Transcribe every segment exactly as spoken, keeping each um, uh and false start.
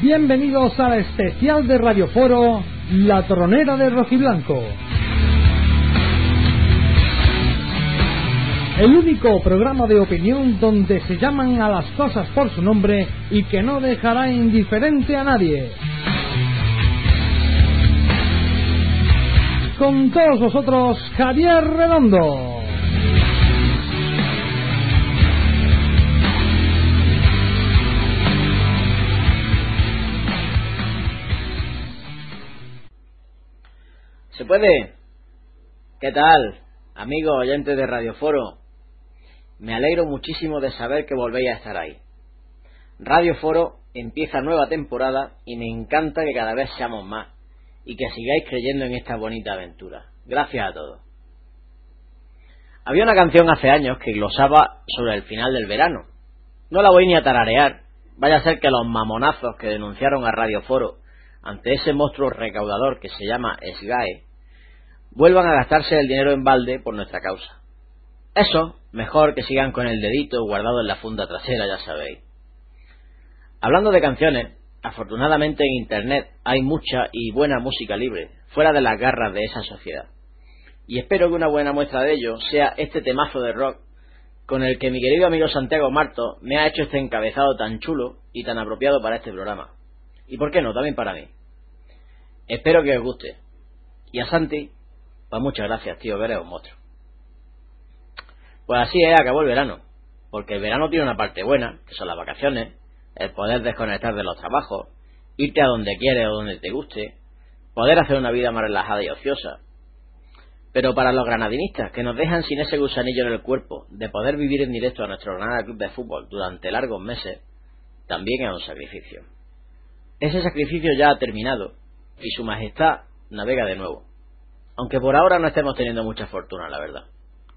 Bienvenidos al especial de Radio Foro, La Tronera de Rojiblanco. El único programa de opinión donde se llaman a las cosas por su nombre y que no dejará indiferente a nadie. Con todos vosotros, Javier Redondo. ¿Se puede? ¿Qué tal, amigos oyentes de Radio Foro? Me alegro muchísimo de saber que volvéis a estar ahí. Radio Foro empieza nueva temporada y me encanta que cada vez seamos más y que sigáis creyendo en esta bonita aventura. Gracias a todos. Había una canción hace años que glosaba sobre el final del verano. No la voy ni a tararear, vaya a ser que los mamonazos que denunciaron a Radio Foro ante ese monstruo recaudador que se llama SGAE vuelvan a gastarse el dinero en balde por nuestra causa. Eso, mejor que sigan con el dedito guardado en la funda trasera, ya sabéis. Hablando de canciones, afortunadamente en Internet hay mucha y buena música libre, fuera de las garras de esa sociedad. Y espero que una buena muestra de ello sea este temazo de rock con el que mi querido amigo Santiago Marto me ha hecho este encabezado tan chulo y tan apropiado para este programa. Y por qué no, también para mí. Espero que os guste. Y a Santi, pues muchas gracias, tío, que eres un monstruo. Pues así es, acabó el verano. Porque el verano tiene una parte buena, que son las vacaciones, el poder desconectar de los trabajos, irte a donde quieres o donde te guste, poder hacer una vida más relajada y ociosa. Pero para los granadinistas, que nos dejan sin ese gusanillo en el cuerpo de poder vivir en directo a nuestro Granada Club de Fútbol durante largos meses, también es un sacrificio. Ese sacrificio ya ha terminado y su majestad navega de nuevo, aunque por ahora no estemos teniendo mucha fortuna, la verdad.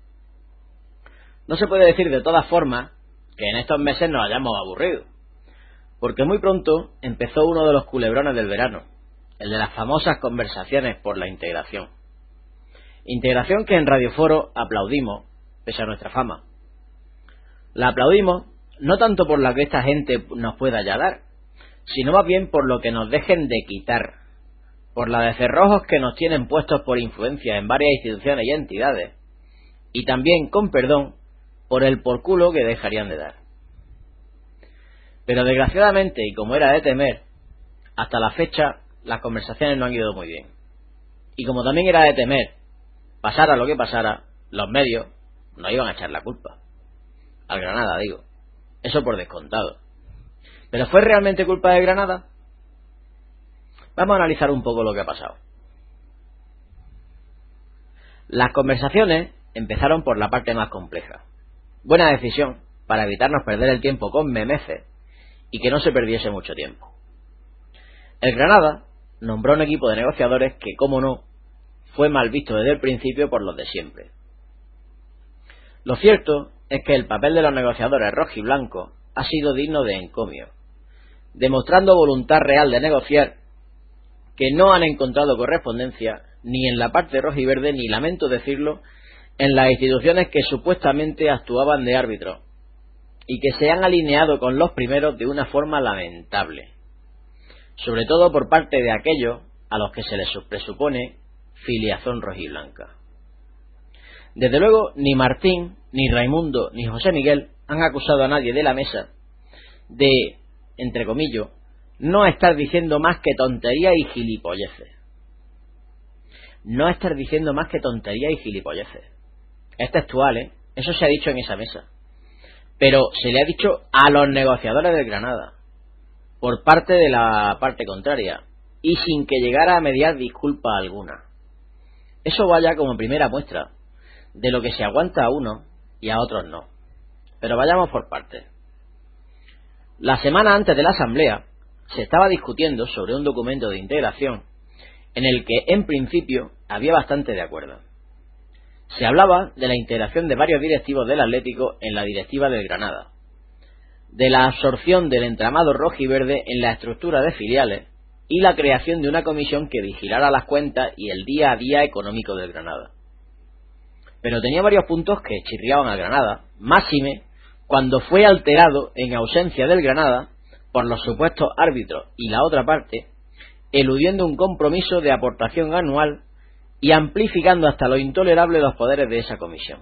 No se puede decir de todas formas que en estos meses nos hayamos aburrido, porque muy pronto empezó uno de los culebrones del verano, el de las famosas conversaciones por la integración. Integración que en Radio Foro aplaudimos, pese a nuestra fama. La aplaudimos no tanto por la que esta gente nos pueda ya dar, sino más bien por lo que nos dejen de quitar, por la de cerrojos que nos tienen puestos por influencia en varias instituciones y entidades, y también, con perdón, por el por culo que dejarían de dar. Pero desgraciadamente, y como era de temer, hasta la fecha las conversaciones no han ido muy bien. Y como también era de temer, pasara lo que pasara, los medios nos iban a echar la culpa. Al Granada, digo. Eso por descontado. ¿Pero fue realmente culpa de Granada? Vamos a analizar un poco lo que ha pasado. Las conversaciones empezaron por la parte más compleja. Buena decisión para evitarnos perder el tiempo con memeces y que no se perdiese mucho tiempo. El Granada nombró un equipo de negociadores que, como no, fue mal visto desde el principio por los de siempre. Lo cierto es que el papel de los negociadores rojiblancos ha sido digno de encomio, demostrando voluntad real de negociar, que no han encontrado correspondencia ni en la parte rojiverde, ni lamento decirlo, en las instituciones que supuestamente actuaban de árbitros, y que se han alineado con los primeros de una forma lamentable, sobre todo por parte de aquellos a los que se les presupone filiación rojiblanca. Desde luego, ni Martín, ni Raimundo, ni José Miguel han acusado a nadie de la mesa de, entre comillas, no estar diciendo más que tonterías y gilipolleces. No estar diciendo más que tonterías y gilipolleces. Es textual, ¿eh? Eso se ha dicho en esa mesa. Pero se le ha dicho a los negociadores del Granada, por parte de la parte contraria, y sin que llegara a mediar disculpa alguna. Eso vaya como primera muestra de lo que se aguanta a uno y a otros no. Pero vayamos por partes. La semana antes de la asamblea se estaba discutiendo sobre un documento de integración en el que en principio había bastante de acuerdo. Se hablaba de la integración de varios directivos del Atlético en la directiva del Granada, de la absorción del entramado rojiverde en la estructura de filiales y la creación de una comisión que vigilara las cuentas y el día a día económico del Granada. Pero tenía varios puntos que chirriaban al Granada, máxime cuando fue alterado en ausencia del Granada por los supuestos árbitros y la otra parte, eludiendo un compromiso de aportación anual y amplificando hasta lo intolerable los poderes de esa comisión.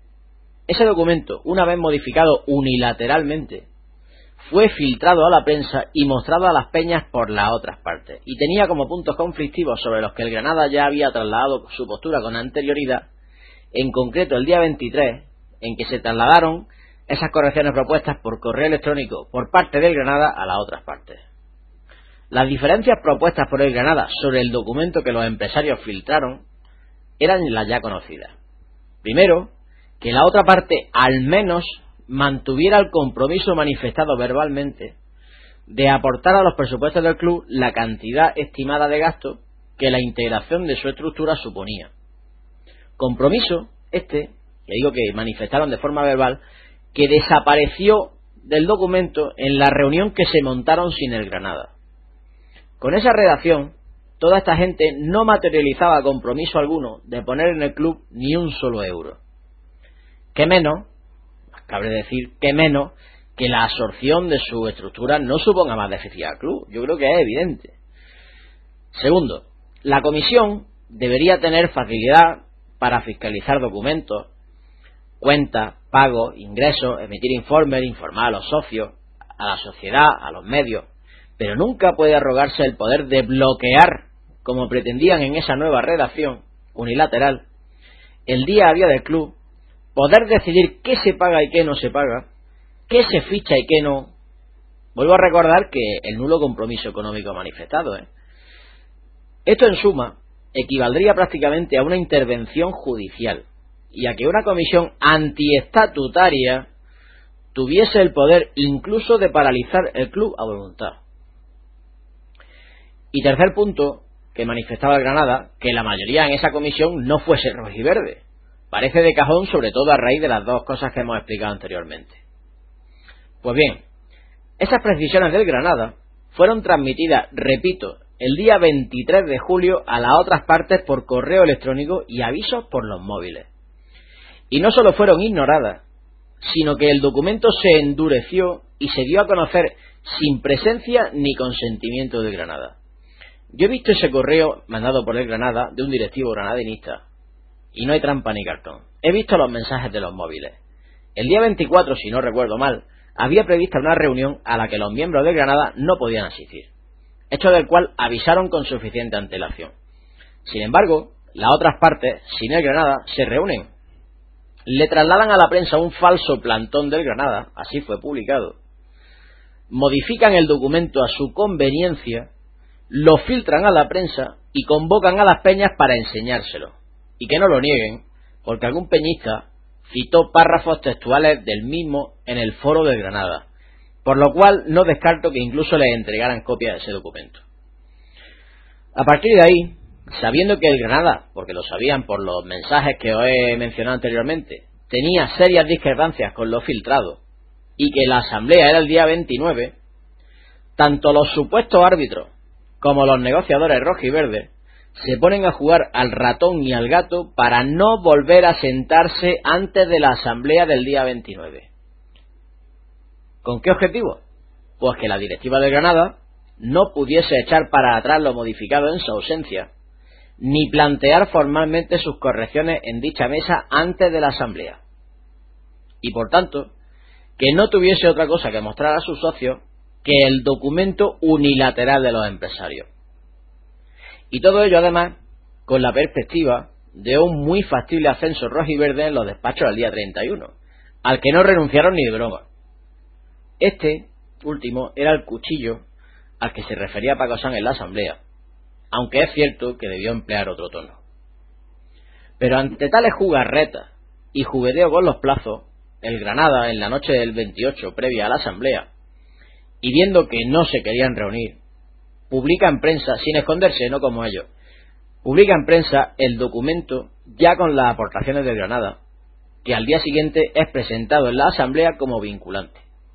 Ese documento, una vez modificado unilateralmente, fue filtrado a la prensa y mostrado a las peñas por las otras partes, y tenía como puntos conflictivos sobre los que el Granada ya había trasladado su postura con anterioridad, en concreto el día veintitrés, en que se trasladaron esas correcciones propuestas por correo electrónico por parte del Granada a las otras partes. Las diferencias propuestas por el Granada sobre el documento que los empresarios filtraron eran las ya conocidas. Primero, que la otra parte al menos mantuviera el compromiso manifestado verbalmente de aportar a los presupuestos del club la cantidad estimada de gasto que la integración de su estructura suponía. Compromiso este, que digo que manifestaron de forma verbal, que desapareció del documento en la reunión que se montaron sin el Granada. Con esa redacción, toda esta gente no materializaba compromiso alguno de poner en el club ni un solo euro. ¿Qué menos? Cabe decir que menos que la absorción de su estructura no suponga más déficit al club. Yo creo que es evidente. Segundo, la comisión debería tener facilidad para fiscalizar documentos, cuentas, pagos, ingresos, emitir informes, informar a los socios, a la sociedad, a los medios, pero nunca puede arrogarse el poder de bloquear, como pretendían en esa nueva redacción unilateral, el día a día del club, poder decidir qué se paga y qué no se paga, qué se ficha y qué no. Vuelvo a recordar que el nulo compromiso económico manifestado, ¿eh? Esto en suma equivaldría prácticamente a una intervención judicial y a que una comisión antiestatutaria tuviese el poder incluso de paralizar el club a voluntad. Y tercer punto que manifestaba el Granada, que la mayoría en esa comisión no fuese rojiverde. Parece de cajón, sobre todo a raíz de las dos cosas que hemos explicado anteriormente. Pues bien, esas precisiones del Granada fueron transmitidas, repito, el día veintitrés de julio a las otras partes por correo electrónico y avisos por los móviles. Y no solo fueron ignoradas, sino que el documento se endureció y se dio a conocer sin presencia ni consentimiento del Granada. Yo he visto ese correo mandado por el Granada de un directivo granadinista y no hay trampa ni cartón. He visto los mensajes de los móviles. El día veinticuatro, si no recuerdo mal, había prevista una reunión a la que los miembros del Granada no podían asistir, hecho del cual avisaron con suficiente antelación. Sin embargo, las otras partes, sin el Granada, se reúnen. Le trasladan a la prensa un falso plantón del Granada, así fue publicado. Modifican el documento a su conveniencia, lo filtran a la prensa y convocan a las peñas para enseñárselo. Y que no lo nieguen, porque algún peñista citó párrafos textuales del mismo en el foro del Granada, por lo cual no descarto que incluso les entregaran copia de ese documento. A partir de ahí, sabiendo que el Granada, porque lo sabían por los mensajes que os he mencionado anteriormente, tenía serias discrepancias con lo filtrado y que la asamblea era el día veintinueve, tanto los supuestos árbitros como los negociadores rojiverdes se ponen a jugar al ratón y al gato para no volver a sentarse antes de la asamblea del día veintinueve. ¿Con qué objetivo? Pues que la directiva de Granada no pudiese echar para atrás lo modificado en su ausencia, ni plantear formalmente sus correcciones en dicha mesa antes de la asamblea. Y por tanto, que no tuviese otra cosa que mostrar a sus socios que el documento unilateral de los empresarios. Y todo ello además con la perspectiva de un muy factible ascenso rojiverde en los despachos al día treinta y uno, al que no renunciaron ni de broma. Este último era el cuchillo al que se refería Paco Sanz en la asamblea, aunque es cierto que debió emplear otro tono. Pero ante tales jugarretas y jugueteo con los plazos, el Granada, en la noche del veintiocho previa a la asamblea, y viendo que no se querían reunir, publica en prensa, sin esconderse, no como ellos, publica en prensa el documento ya con las aportaciones de Granada, que al día siguiente es presentado en la asamblea como vinculante.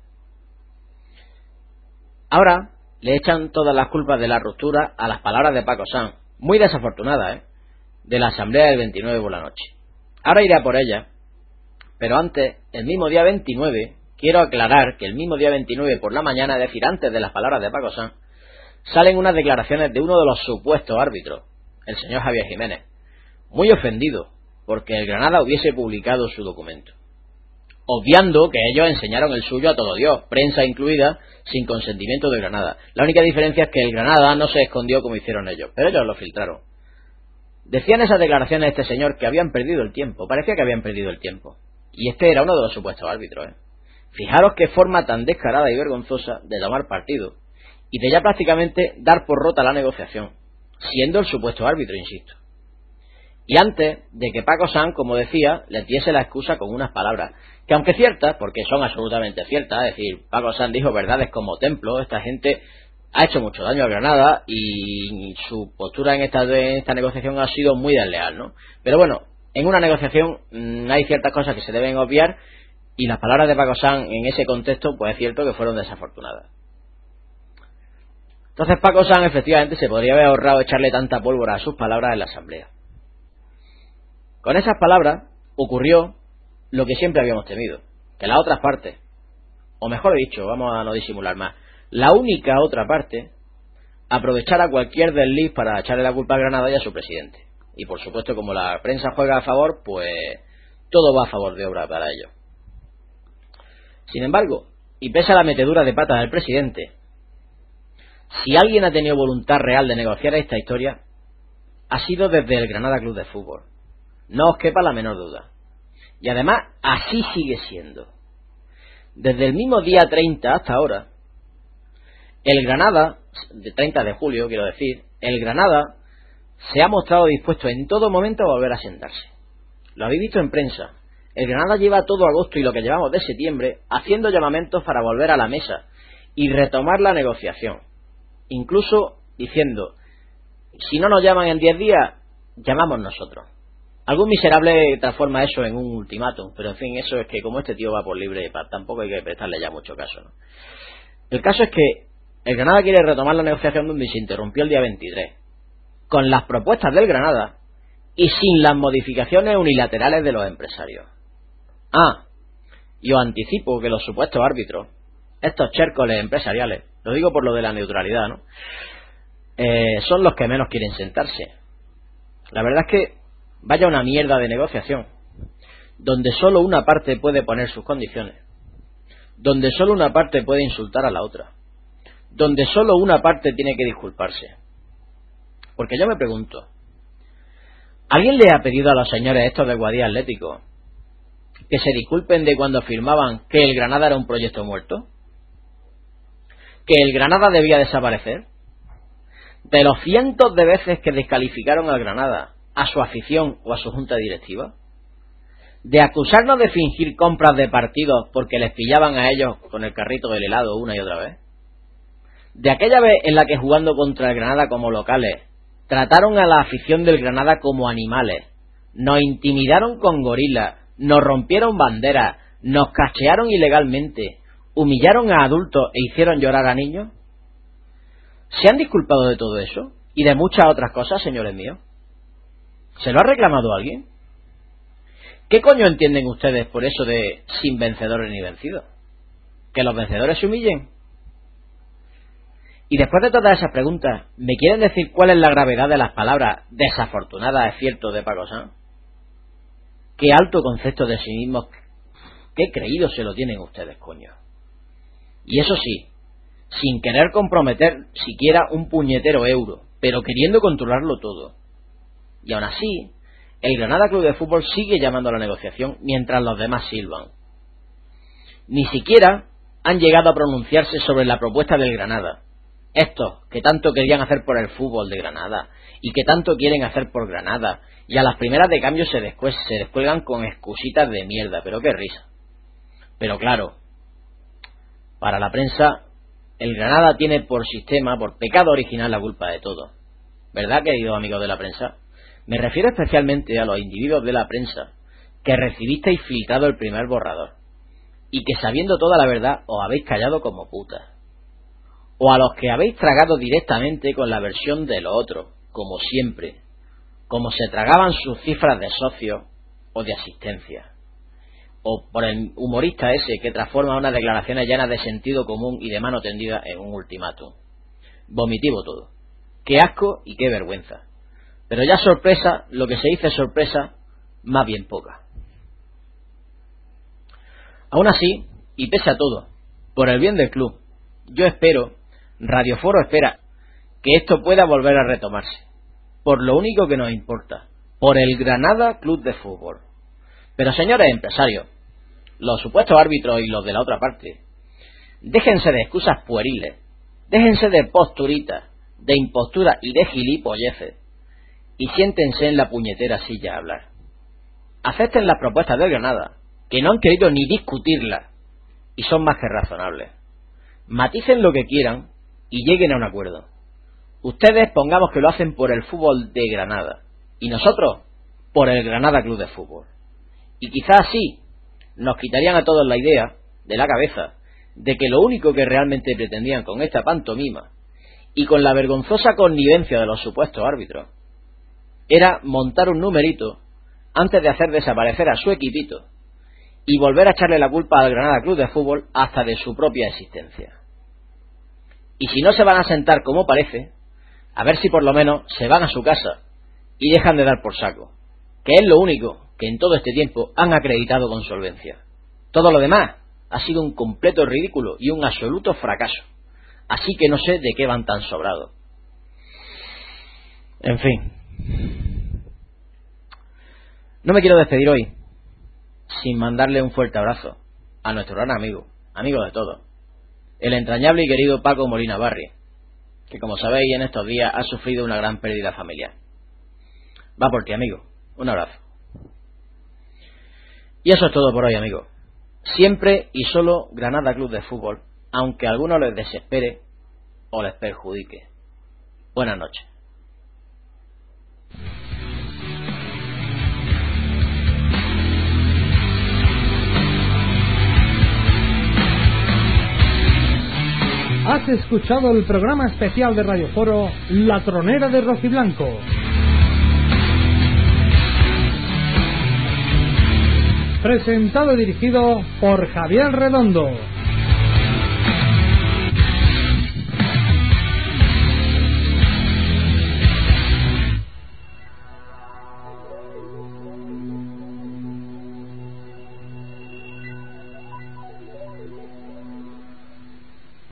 Ahora le echan todas las culpas de la ruptura a las palabras de Paco Sanz, muy desafortunadas, ¿eh?, de la asamblea del veintinueve por la noche. Ahora iré a por ella, pero antes, el mismo día veintinueve, quiero aclarar que el mismo día veintinueve por la mañana, es decir, antes de las palabras de Paco Sanz, salen unas declaraciones de uno de los supuestos árbitros, el señor Javier Jiménez, muy ofendido porque el Granada hubiese publicado su documento, obviando que ellos enseñaron el suyo a todo Dios, prensa incluida, sin consentimiento de Granada. La única diferencia es que el Granada no se escondió como hicieron ellos, pero ellos lo filtraron. Decían esas declaraciones de este señor que habían perdido el tiempo, parecía que habían perdido el tiempo, y este era uno de los supuestos árbitros, ¿eh? Fijaros qué forma tan descarada y vergonzosa de tomar partido, y de ya prácticamente dar por rota la negociación, siendo el supuesto árbitro, insisto. Y antes de que Paco Sanz, como decía, le diese la excusa con unas palabras, que aunque ciertas, porque son absolutamente ciertas, es decir, Paco Sanz dijo verdades como templo, esta gente ha hecho mucho daño a Granada y su postura en esta, en esta negociación ha sido muy desleal, ¿no? Pero bueno, en una negociación mmm, hay ciertas cosas que se deben obviar y las palabras de Paco Sanz en ese contexto, pues es cierto que fueron desafortunadas. Entonces Paco Sanz efectivamente se podría haber ahorrado echarle tanta pólvora a sus palabras en la asamblea. Con esas palabras ocurrió lo que siempre habíamos temido, que las otras partes, o mejor dicho, vamos a no disimular más, la única otra parte aprovechara cualquier desliz para echarle la culpa a Granada y a su presidente. Y por supuesto, como la prensa juega a favor, pues todo va a favor de obra para ellos. Sin embargo, y pese a la metedura de patas del presidente, si alguien ha tenido voluntad real de negociar esta historia, ha sido desde el Granada Club de Fútbol. No os quepa la menor duda. Y además, así sigue siendo. Desde el mismo día treinta hasta ahora, el Granada, de treinta de julio quiero decir, el Granada se ha mostrado dispuesto en todo momento a volver a sentarse. Lo habéis visto en prensa. El Granada lleva todo agosto y lo que llevamos de septiembre haciendo llamamientos para volver a la mesa y retomar la negociación. Incluso diciendo, si no nos llaman en diez días, llamamos nosotros. Algún miserable transforma eso en un ultimátum, pero en fin, eso es que como este tío va por libre, tampoco hay que prestarle ya mucho caso, ¿no? El caso es que el Granada quiere retomar la negociación donde se interrumpió el día veintitrés, con las propuestas del Granada y sin las modificaciones unilaterales de los empresarios. Ah, y os anticipo que los supuestos árbitros, estos chércoles empresariales, lo digo por lo de la neutralidad, ¿no? Eh, son los que menos quieren sentarse. La verdad es que vaya una mierda de negociación, donde solo una parte puede poner sus condiciones, donde solo una parte puede insultar a la otra, donde solo una parte tiene que disculparse. Porque yo me pregunto, ¿alguien le ha pedido a los señores estos de Guadía Atlético que se disculpen de cuando afirmaban que el Granada era un proyecto muerto? ¿Que el Granada debía desaparecer? ¿De los cientos de veces que descalificaron al Granada, a su afición o a su junta directiva? ¿De acusarnos de fingir compras de partidos porque les pillaban a ellos con el carrito del helado una y otra vez? ¿De aquella vez en la que jugando contra el Granada como locales trataron a la afición del Granada como animales, nos intimidaron con gorilas, nos rompieron banderas, nos cachearon ilegalmente, humillaron a adultos e hicieron llorar a niños? ¿Se han disculpado de todo eso? ¿Y de muchas otras cosas, señores míos? ¿Se lo ha reclamado alguien? ¿Qué coño entienden ustedes por eso de sin vencedores ni vencidos? ¿Que los vencedores se humillen? Y después de todas esas preguntas, ¿me quieren decir cuál es la gravedad de las palabras desafortunadas, es cierto, de Paco Sanz? ¿Qué alto concepto de sí mismos, qué creído se lo tienen ustedes, coño? Y eso sí, sin querer comprometer siquiera un puñetero euro, pero queriendo controlarlo todo. Y aún así, el Granada Club de Fútbol sigue llamando a la negociación mientras los demás silban. Ni siquiera han llegado a pronunciarse sobre la propuesta del Granada. Estos que tanto querían hacer por el fútbol de Granada y que tanto quieren hacer por Granada, y a las primeras de cambio se, descuel- se descuelgan con excusitas de mierda, pero qué risa. Pero claro, para la prensa, el Granada tiene por sistema, por pecado original, la culpa de todo. ¿Verdad, queridos amigos de la prensa? Me refiero especialmente a los individuos de la prensa que recibisteis filtrado el primer borrador y que, sabiendo toda la verdad, os habéis callado como putas. O a los que habéis tragado directamente con la versión de lo otro, como siempre, como se tragaban sus cifras de socios o de asistencia. o por el humorista ese que transforma unas declaraciones llenas de sentido común y de mano tendida en un ultimátum. Vomitivo todo. Qué asco y qué vergüenza. Pero ya sorpresa, lo que se dice sorpresa, más bien poca. Aún así, y pese a todo, por el bien del club, yo espero, Radio Foro espera, que esto pueda volver a retomarse, por lo único que nos importa, por el Granada Club de Fútbol. Pero señores empresarios, los supuestos árbitros y los de la otra parte, déjense de excusas pueriles, déjense de posturitas, de impostura y de gilipolleces, y siéntense en la puñetera silla a hablar. Acepten las propuestas del Granada, que no han querido ni discutirlas, y son más que razonables. Maticen lo que quieran y lleguen a un acuerdo. Ustedes pongamos que lo hacen por el fútbol de Granada, y nosotros por el Granada Club de Fútbol. Y quizás así nos quitarían a todos la idea de la cabeza de que lo único que realmente pretendían con esta pantomima y con la vergonzosa connivencia de los supuestos árbitros era montar un numerito antes de hacer desaparecer a su equipito y volver a echarle la culpa al Granada Club de Fútbol hasta de su propia existencia. Y si no se van a sentar como parece, a ver si por lo menos se van a su casa y dejan de dar por saco, que es lo único que en todo este tiempo han acreditado con solvencia. Todo lo demás ha sido un completo ridículo y un absoluto fracaso, así que no sé de qué van tan sobrados. En fin, no me quiero despedir hoy sin mandarle un fuerte abrazo a nuestro gran amigo, amigo de todos, el entrañable y querido Paco Molina Barri, que como sabéis en estos días ha sufrido una gran pérdida familiar. Va por ti, amigo. Un abrazo. Y eso es todo por hoy, amigo. Siempre y solo Granada Club de Fútbol, aunque a algunos les desespere o les perjudique. Buenas noches. Has escuchado el programa especial de Radio Foro, La Tronera de Rojiblanco. Presentado y dirigido por Javier Redondo.